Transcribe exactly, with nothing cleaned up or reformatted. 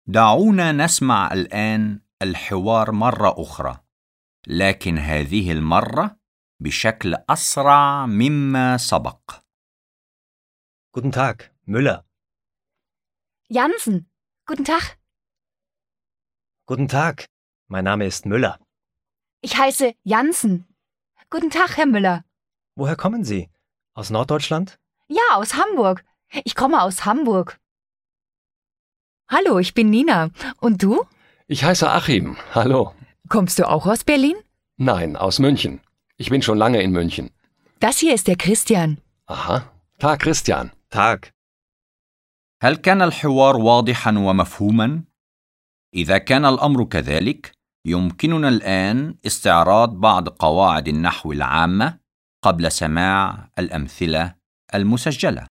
دعونا نسمع الآن الحوار مرة أخرى، لكن هذه المرة بشكل أسرع مما سبق. Guten Tag, Müller. Jansen, guten Tag. Guten Tag, mein Name ist Müller. Ich heiße Jansen. Guten Tag, Herr Müller. Woher kommen Sie? Aus Norddeutschland? Ja, aus Hamburg. Ich komme aus Hamburg. Hallo, ich bin Nina. Und du? Ich heiße Achim. Hallo. Kommst du auch aus Berlin? Nein, aus München. Ich bin schon lange in München. Das hier ist der Christian. Aha. Tag, Christian. Tag. هل كان الحوار واضحا ومفهوما؟ إذا كان الأمر كذلك، يمكننا الآن استعراض بعض قواعد النحو العامة قبل سماع الأمثلة المسجلة.